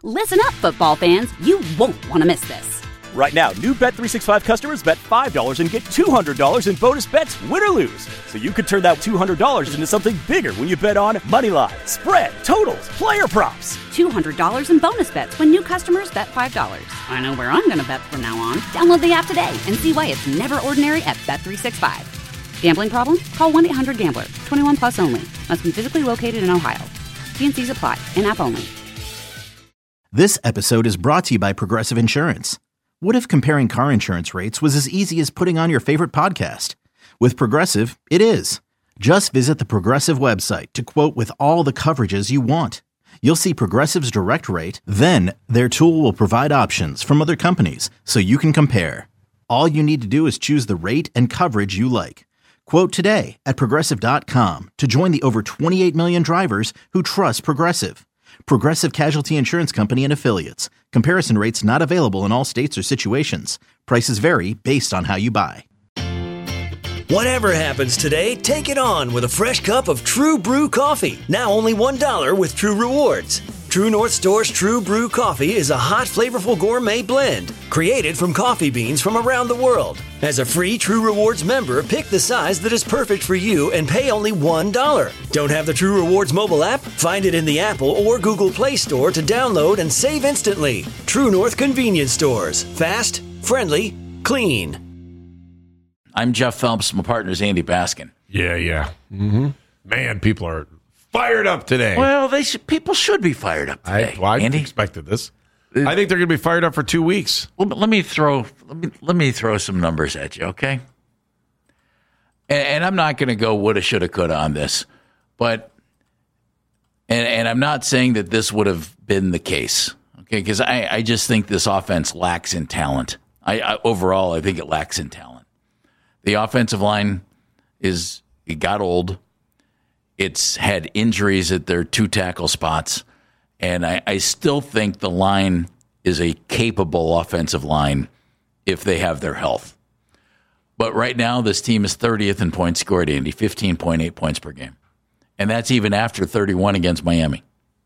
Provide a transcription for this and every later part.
Listen up, football fans. You won't want to miss this. Right now, new Bet365 customers bet $5 and get $200 in bonus bets, win or lose. So you could turn that $200 into something bigger when you bet on money line, spread, totals, player props. $200 in bonus bets when new customers bet $5. I know where I'm going to bet from now on. Download the app today and see why it's never ordinary at Bet365. Gambling problem? Call 1-800-GAMBLER. 21 plus only. Must be physically located in Ohio. T&Cs apply. In-app only. This episode is brought to you by Progressive Insurance. What if comparing car insurance rates was as easy as putting on your favorite podcast? With Progressive, it is. Just visit the Progressive website to quote with all the coverages you want. You'll see Progressive's direct rate, then their tool will provide options from other companies so you can compare. All you need to do is choose the rate and coverage you like. Quote today at Progressive.com to join the over 28 million drivers who trust Progressive. Progressive Casualty Insurance Company and Affiliates. Comparison rates not available in all states or situations. Prices vary based on how you buy. Whatever happens today, take it on with a fresh cup of True Brew coffee. Now only $1 with True Rewards. True North Store's True Brew coffee is a hot, flavorful gourmet blend created from coffee beans from around the world. As a free True Rewards member, pick the size that is perfect for you and pay only $1. Don't have the True Rewards mobile app? Find it in the Apple or Google Play Store to download and save instantly. True North Convenience Stores. Fast, friendly, clean. I'm Jeff Phelps. My partner is Andy Baskin. Yeah. Mm-hmm. Man, people are fired up today. Well, people should be fired up today. I Andy? expected this. I think they're going to be fired up for 2 weeks. Well, let me throw some numbers at you, okay? And I'm not going to go woulda, shoulda, coulda on this, but and I'm not saying that this would have been the case, okay? Because I just think this offense lacks in talent. Overall, I think it lacks in talent. The offensive line it got old. It's had injuries at their two tackle spots. And I still think the line is a capable offensive line if they have their health. But right now, this team is 30th in points scored, Andy, 15.8 points per game. And that's even after 31 against Miami.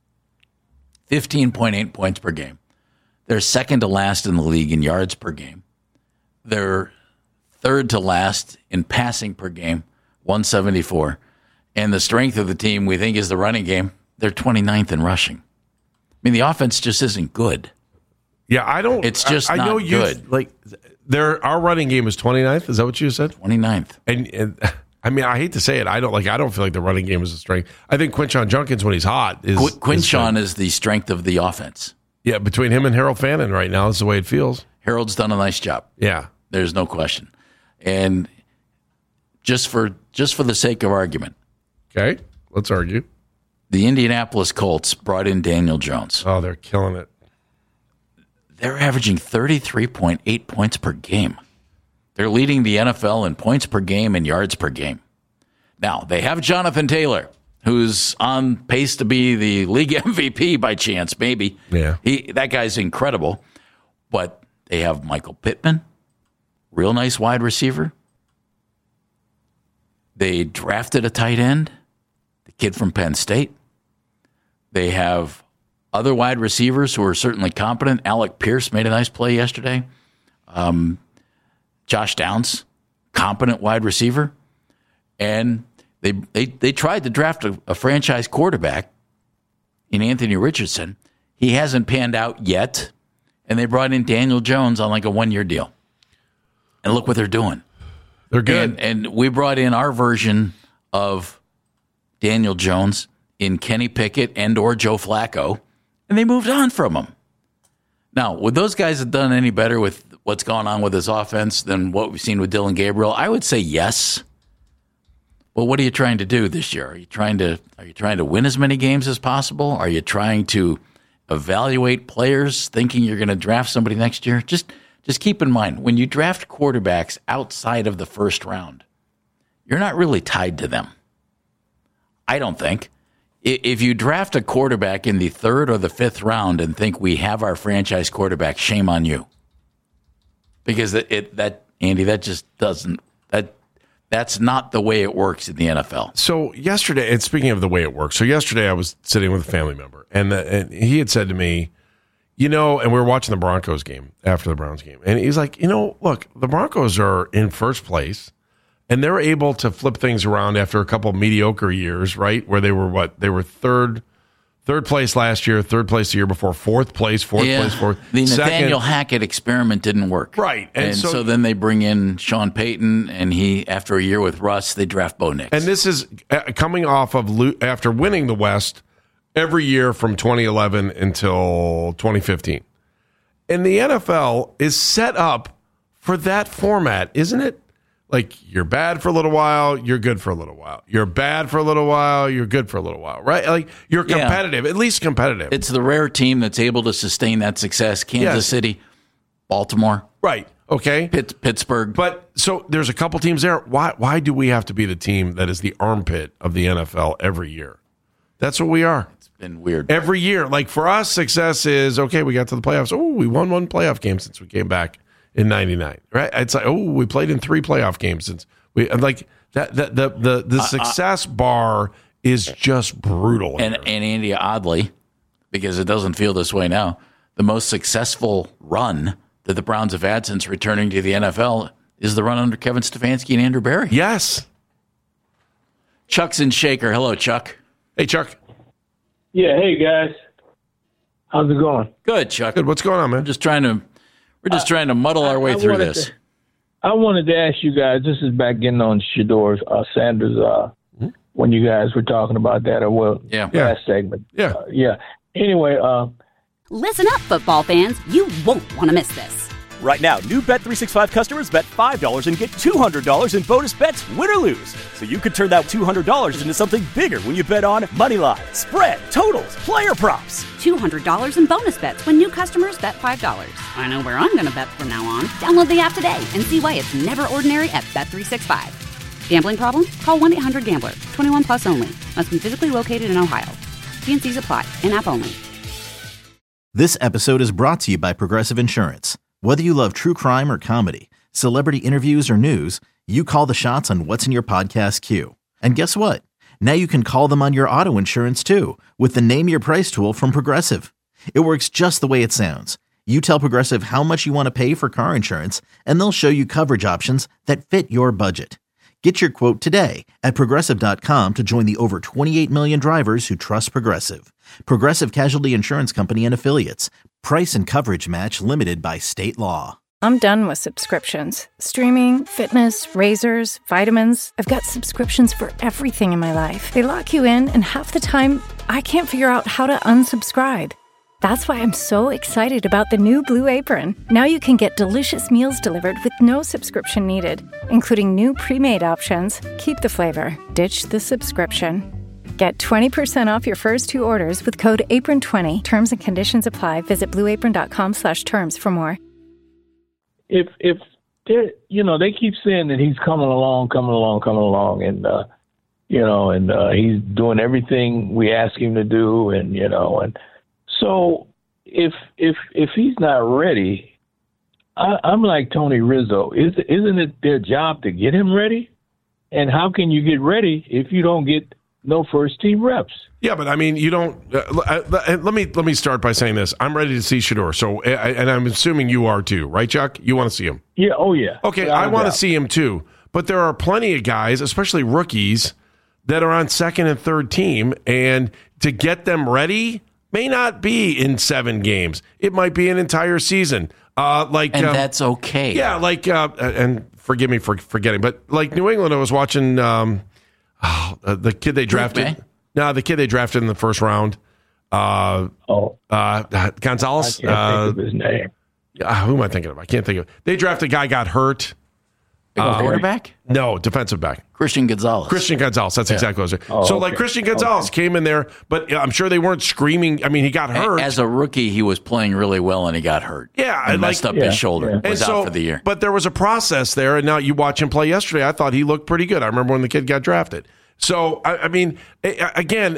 15.8 points per game. They're second to last in the league in yards per game. They're third to last in passing per game, 174. And the strength of the team, we think, is the running game. They're 29th in rushing. I mean, the offense just isn't good. Yeah, I don't. It's just I not know good. Like, our running game is 29th. Is that what you said? 29th. And I mean, I hate to say it. I don't feel like the running game is a strength. I think Quinshon Judkins, when he's hot, is Quinshon is the strength of the offense. Yeah, between him and Harold Fannin right now, that's the way it feels. Harold's done a nice job. Yeah, there's no question. And just for the sake of argument, okay, let's argue. The Indianapolis Colts brought in Daniel Jones. Oh, they're killing it. They're averaging 33.8 points per game. They're leading the NFL in points per game and yards per game. Now, they have Jonathan Taylor, who's on pace to be the league MVP by chance, maybe. Yeah. That guy's incredible. But they have Michael Pittman, real nice wide receiver. They drafted a tight end, the kid from Penn State. They have other wide receivers who are certainly competent. Alec Pierce made a nice play yesterday. Josh Downs, competent wide receiver. And they tried to draft a franchise quarterback in Anthony Richardson. He hasn't panned out yet. And they brought in Daniel Jones on like a 1-year deal. And look what they're doing. They're good. And we brought in our version of Daniel Jones in Kenny Pickett and or Joe Flacco, and they moved on from him. Now, would those guys have done any better with what's going on with his offense than what we've seen with Dylan Gabriel? I would say yes. But what are you trying to do this year? Are you trying to win as many games as possible? Are you trying to evaluate players thinking you're going to draft somebody next year? Just keep in mind, when you draft quarterbacks outside of the first round, you're not really tied to them. I don't think. If you draft a quarterback in the third or the fifth round and think we have our franchise quarterback, shame on you. Because Andy, that just doesn't, that's not the way it works in the NFL. So yesterday, and speaking of the way it works, so yesterday I was sitting with a family member, and he had said to me, and we were watching the Broncos game after the Browns game, and he's like, look, the Broncos are in first place, and they're able to flip things around after a couple of mediocre years, right? Where they were They were third place last year, third place the year before, fourth place, fourth. The Nathaniel Hackett experiment didn't work. Right. And so then they bring in Sean Payton, and after a year with Russ, they draft Bo Nix. And this is coming off of after winning the West every year from 2011 until 2015. And the NFL is set up for that format, isn't it? Like, you're bad for a little while, you're good for a little while. You're bad for a little while, you're good for a little while, right? Like, you're competitive, at least competitive. It's the rare team that's able to sustain that success. Kansas City, Baltimore. Right, okay. Pittsburgh. But, so, there's a couple teams there. Why do we have to be the team that is the armpit of the NFL every year? That's what we are. It's been weird. Every year. Like, for us, success is, okay, we got to the playoffs. Oh, we won one playoff game since we came back in 99, right? It's like, we played in 3 playoff games since we like that. The success bar is just brutal. And Andy, oddly, because it doesn't feel this way now, the most successful run that the Browns have had since returning to the NFL is the run under Kevin Stefanski and Andrew Berry. Yes. Chuck's in Shaker. Hello, Chuck. Hey, Chuck. Yeah. Hey, guys. How's it going? Good, Chuck. Good. What's going on, man? We're just trying to muddle our way through this. I wanted to ask you guys, this is back getting on Shedeur Sanders, when you guys were talking about that, last segment. Yeah. Anyway. Listen up, football fans. You won't want to miss this. Right now, new Bet365 customers bet $5 and get $200 in bonus bets, win or lose. So you could turn that $200 into something bigger when you bet on moneyline, spread, totals, player props. $200 in bonus bets when new customers bet $5. I know where I'm going to bet from now on. Download the app today and see why it's never ordinary at Bet365. Gambling problem? Call 1-800-GAMBLER. 21 plus only. Must be physically located in Ohio. T&Cs apply. In-app only. This episode is brought to you by Progressive Insurance. Whether you love true crime or comedy, celebrity interviews or news, you call the shots on what's in your podcast queue. And guess what? Now you can call them on your auto insurance too with the Name Your Price tool from Progressive. It works just the way it sounds. You tell Progressive how much you want to pay for car insurance, and they'll show you coverage options that fit your budget. Get your quote today at Progressive.com to join the over 28 million drivers who trust Progressive. Progressive Casualty Insurance Company and Affiliates. Price and coverage match limited by state law. I'm done with subscriptions. Streaming, fitness, razors, vitamins. I've got subscriptions for everything in my life. They lock you in, and half the time, I can't figure out how to unsubscribe. That's why I'm so excited about the new Blue Apron. Now you can get delicious meals delivered with no subscription needed, including new pre-made options. Keep the flavor, ditch the subscription. Get 20% off your first 2 orders with code APRON20. Terms and conditions apply. Visit blueapron.com/terms for more. If they're, they keep saying that he's coming along, and he's doing everything we ask him to do, and so if he's not ready, I'm like Tony Rizzo. Isn't it their job to get him ready? And how can you get ready if you don't get no first team reps? Yeah, but I mean, you don't. Let me start by saying this. I'm ready to see Shedeur. So, and I'm assuming you are too, right, Chuck? You want to see him? Yeah. Oh, yeah. Okay, I want to see him too. But there are plenty of guys, especially rookies, that are on second and third team, and to get them ready may not be in 7 games. It might be an entire season. That's okay. Yeah, and forgive me for forgetting, but like New England, I was watching the kid they drafted. No, the kid they drafted in the first round. Gonzalez. I can't think of his name. Who am I thinking of? I can't think of. They drafted a guy, got hurt. Quarterback? No, defensive back. Christian Gonzalez. That's exactly what I was saying. Christian Gonzalez came in there, but I'm sure they weren't screaming. I mean, he got hurt. As a rookie, he was playing really well, and he got hurt. Yeah. And messed up his shoulder. Yeah. Was out for the year. But there was a process there, and now you watch him play yesterday. I thought he looked pretty good. I remember when the kid got drafted. So, I mean, again,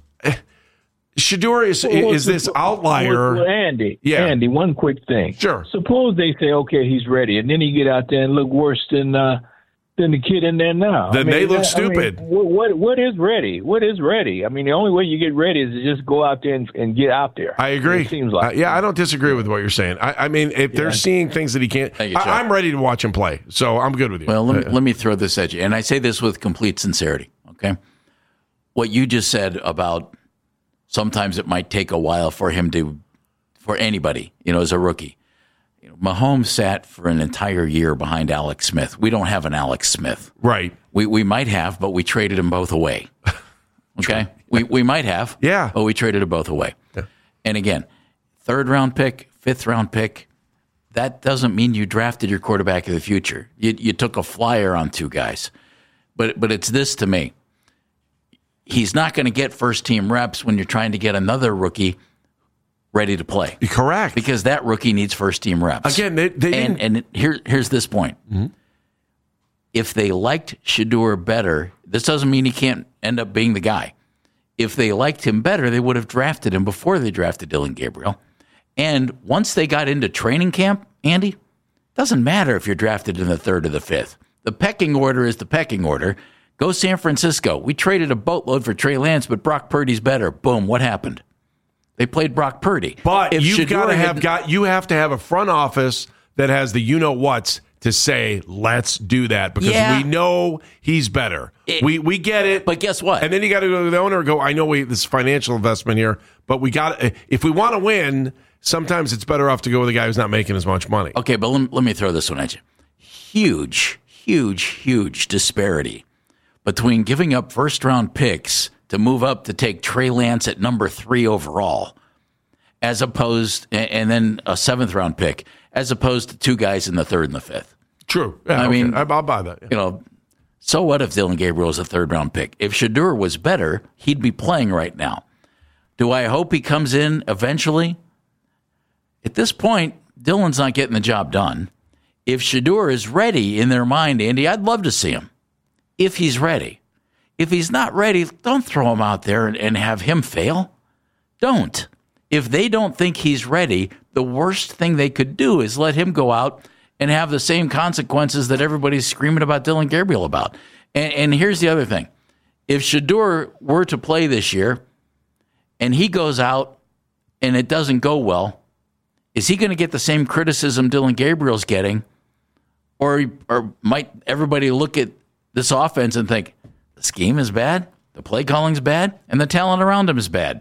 Shedeur is this outlier. Well, Andy, one quick thing. Sure. Suppose they say, okay, he's ready, and then he get out there and look worse than than the kid in there now. Then they look stupid. What is ready? What is ready? I mean, the only way you get ready is to just go out there and get out there. I agree. It seems like. I don't disagree with what you're saying. I mean, if they're seeing things that he can't, I'm ready to watch him play. So I'm good with you. Well, let me throw this at you, and I say this with complete sincerity. Okay, what you just said about sometimes it might take a while for anybody, as a rookie. Mahomes sat for an entire year behind Alex Smith. We don't have an Alex Smith. Right. We might have, but we traded them both away. Okay? we might have. Yeah. But we traded them both away. Yeah. And again, 3rd-round pick, 5th-round pick, that doesn't mean you drafted your quarterback of the future. You took a flyer on 2 guys. But it's this to me. He's not going to get first-team reps when you're trying to get another rookie ready to play. Correct. Because that rookie needs first-team reps. Again, they didn't. And here's this point. Mm-hmm. If they liked Shedeur better, this doesn't mean he can't end up being the guy. If they liked him better, they would have drafted him before they drafted Dillon Gabriel. And once they got into training camp, Andy, doesn't matter if you're drafted in the 3rd or the 5th. The pecking order is the pecking order. Go San Francisco. We traded a boatload for Trey Lance, but Brock Purdy's better. Boom, what happened? They played Brock Purdy. But you have to have a front office that has the you-know-whats to say, let's do that, because we know he's better. We get it. But guess what? And then you got to go to the owner and go, I know this financial investment here, but if we want to win, sometimes it's better off to go with a guy who's not making as much money. Okay, but let me throw this one at you. Huge disparity between giving up first-round picks to move up to take Trey Lance at number 3 overall, as opposed, and then a 7th-round pick, as opposed to 2 guys in the 3rd and the 5th. True. Yeah, I mean, I'll buy that. Yeah. So what if Dillon Gabriel was a 3rd-round pick? If Shedeur was better, he'd be playing right now. Do I hope he comes in eventually? At this point, Dillon's not getting the job done. If Shedeur is ready in their mind, Andy, I'd love to see him. If he's ready. If he's not ready, don't throw him out there and have him fail. Don't. If they don't think he's ready, the worst thing they could do is let him go out and have the same consequences that everybody's screaming about Dillon Gabriel about. And here's the other thing. If Shedeur were to play this year and he goes out and it doesn't go well, is he going to get the same criticism Dillon Gabriel's getting? Or might everybody look at this offense and think, the scheme is bad, the play calling's bad, and the talent around him is bad?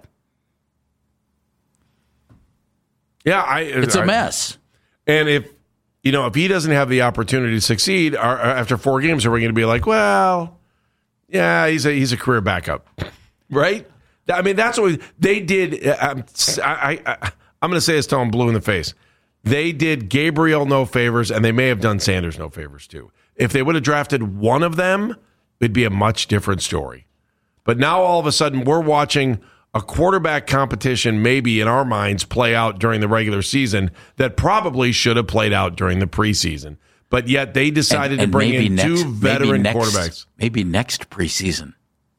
Yeah, it's a mess. And if he doesn't have the opportunity to succeed after 4 games, are we going to be like, well, yeah, he's a career backup, right? I mean, that's what they did. I'm going to say this till I'm blue in the face. They did Gabriel no favors, and they may have done Sanders no favors too. If they would have drafted one of them, it'd be a much different story. But now all of a sudden we're watching a quarterback competition maybe in our minds play out during the regular season that probably should have played out during the preseason. But yet they decided to bring in 2 veteran quarterbacks. Maybe next preseason.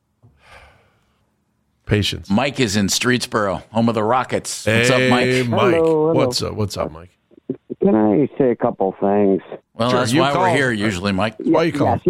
Patience. Mike is in Streetsboro, home of the Rockets. What's up, Mike? Hey, Mike. Hello. What's up, Mike? Can I say a couple things? Well, that's why we're here usually, Mike. Why you calling?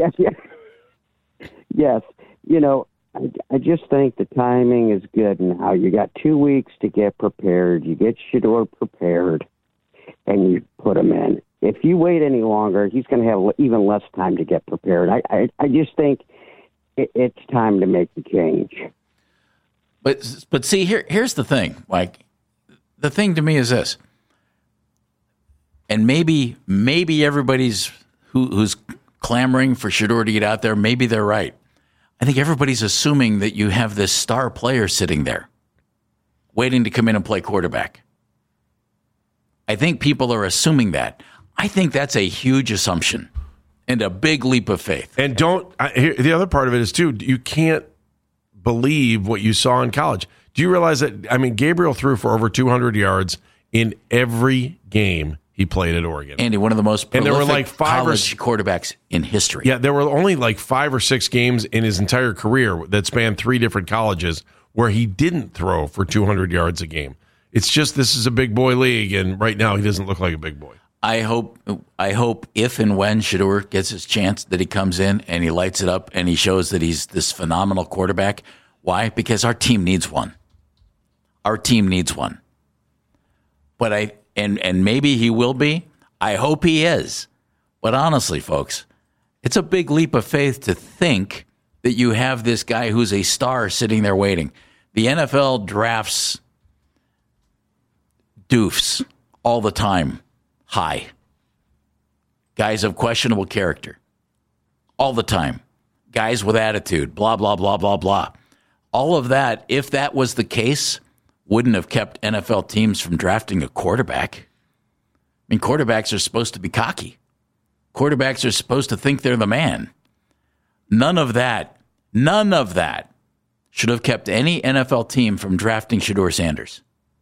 Yes. I just think the timing is good now. You got 2 weeks to get prepared. You get Shedeur prepared, and you put him in. If you wait any longer, he's going to have even less time to get prepared. I just think it's time to make the change. But see, here's the thing, Mike. The thing to me is this, and maybe everybody's who's clamoring for Shedeur to get out there, maybe they're right. I think everybody's assuming that you have this star player sitting there waiting to come in and play quarterback. I think people are assuming that. I think that's a huge assumption and a big leap of faith. And the other part of it is, too, you can't believe what you saw in college. Do you realize that, Gabriel threw for over 200 yards in every game he played at Oregon. Andy, one of the most prolific there were like college quarterbacks in history. Yeah, there were only like 5 or 6 games in his entire career that spanned 3 different colleges where he didn't throw for 200 yards a game. It's just this is a big boy league, and right now he doesn't look like a big boy. I hope if and when Shedeur gets his chance that he comes in and he lights it up and he shows that he's this phenomenal quarterback. Why? Because our team needs one. Our team needs one. But and maybe he will be. I hope he is. But honestly, folks, it's a big leap of faith to think that you have this guy who's a star sitting there waiting. The NFL drafts doofs all the time. High. Guys of questionable character. All the time. Guys with attitude. Blah, blah, blah, blah, blah. All of that, if that was the case, wouldn't have kept NFL teams from drafting a quarterback. I mean, quarterbacks are supposed to be cocky. Quarterbacks are supposed to think they're the man. None of that should have kept any NFL team from drafting Shedeur Sanders.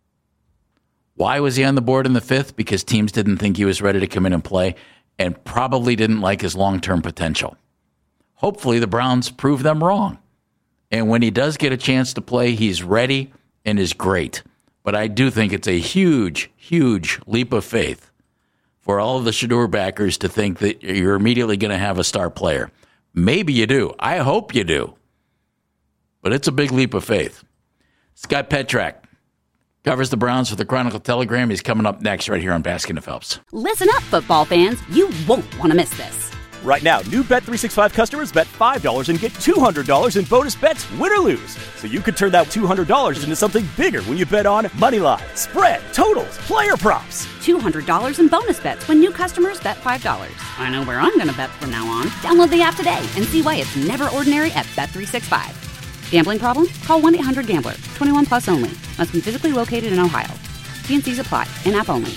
Why was he on the board in the 5th? Because teams didn't think he was ready to come in and play and probably didn't like his long-term potential. Hopefully the Browns prove them wrong. And when he does get a chance to play, he's ready and is great. But I do think it's a huge, huge leap of faith for all of the Shedeur backers to think that you're immediately going to have a star player. Maybe you do. I hope you do. But it's a big leap of faith. Scott Petrak covers the Browns for the Chronicle Telegram. He's coming up next right here on Baskin and Phelps. Listen up, football fans. You won't want to miss this. Right now, new Bet365 customers bet $5 and get $200 in bonus bets, win or lose. So you could turn that $200 into something bigger when you bet on money line, spread, totals, player props. $200 in bonus bets when new customers bet $5. I know where I'm going to bet from now on. Download the app today and see why it's never ordinary at Bet365. Gambling problem? Call 1-800-GAMBLER. 21 plus only. Must be physically located in Ohio. T&Cs apply. In-app only.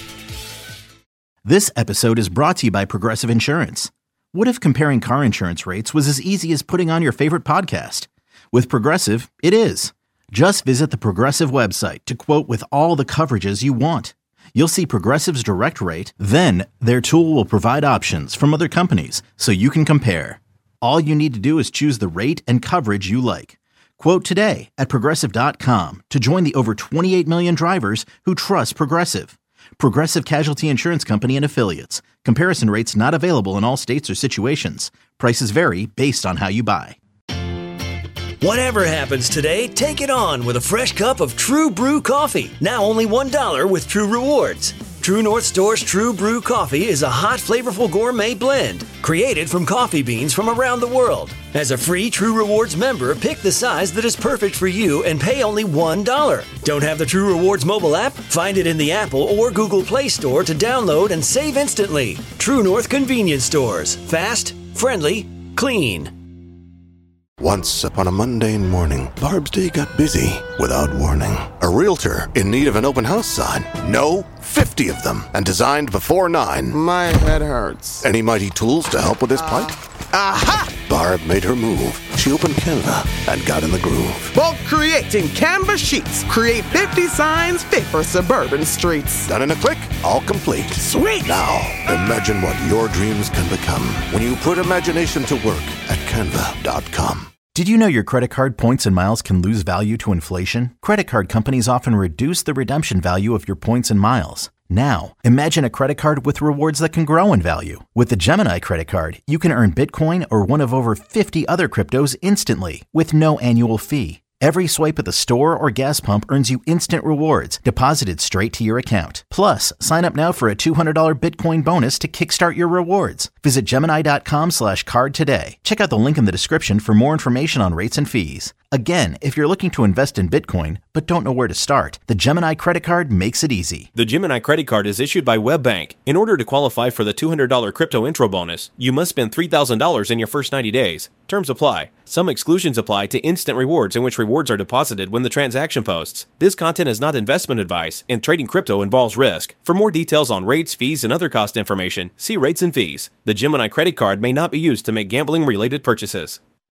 This episode is brought to you by Progressive Insurance. What if comparing car insurance rates was as easy as putting on your favorite podcast? With Progressive, it is. Just visit the Progressive website to quote with all the coverages you want. You'll see Progressive's direct rate, then their tool will provide options from other companies so you can compare. All you need to do is choose the rate and coverage you like. Quote today at Progressive.com to join the over 28 million drivers who trust Progressive. Progressive Casualty Insurance Company and Affiliates. Comparison rates not available in all states or situations. Prices vary based on how you buy. Whatever happens today, take it on with a fresh cup of True Brew coffee. Now only $1 with True Rewards. True North Store's True Brew coffee is a hot, flavorful gourmet blend created from coffee beans from around the world. As a free True Rewards member, pick the size that is perfect for you and pay only $1. Don't have the True Rewards mobile app? Find it in the Apple or Google Play Store to download and save instantly. True North Convenience Stores. Fast, friendly, clean. Once upon a mundane morning, Barb's day got busy without warning. A realtor in need of an open house sign. No, 50 of them, and designed before 9. My head hurts. Any mighty tools to help with his plight? Aha! Barb made her move. She opened Canva and got in the groove. Bulk creating Canva sheets. Create 50 signs fit for suburban streets. Done in a click, all complete. Sweet! Now, imagine what your dreams can become when you put imagination to work at Canva.com. Did you know your credit card points and miles can lose value to inflation? Credit card companies often reduce the redemption value of your points and miles. Now, imagine a credit card with rewards that can grow in value. With the Gemini credit card, you can earn Bitcoin or one of over 50 other cryptos instantly with no annual fee. Every swipe at the store or gas pump earns you instant rewards deposited straight to your account. Plus, sign up now for a $200 Bitcoin bonus to kickstart your rewards. Visit Gemini.com/card today. Check out the link in the description for more information on rates and fees. Again, if you're looking to invest in Bitcoin but don't know where to start, the Gemini credit card makes it easy. The Gemini credit card is issued by WebBank. In order to qualify for the $200 crypto intro bonus, you must spend $3,000 in your first 90 days. Terms apply. Some exclusions apply to instant rewards in which rewards are deposited when the transaction posts. This content is not investment advice, and trading crypto involves risk. For more details on rates, fees, and other cost information, see rates and fees. The Gemini credit card may not be used to make gambling-related purchases.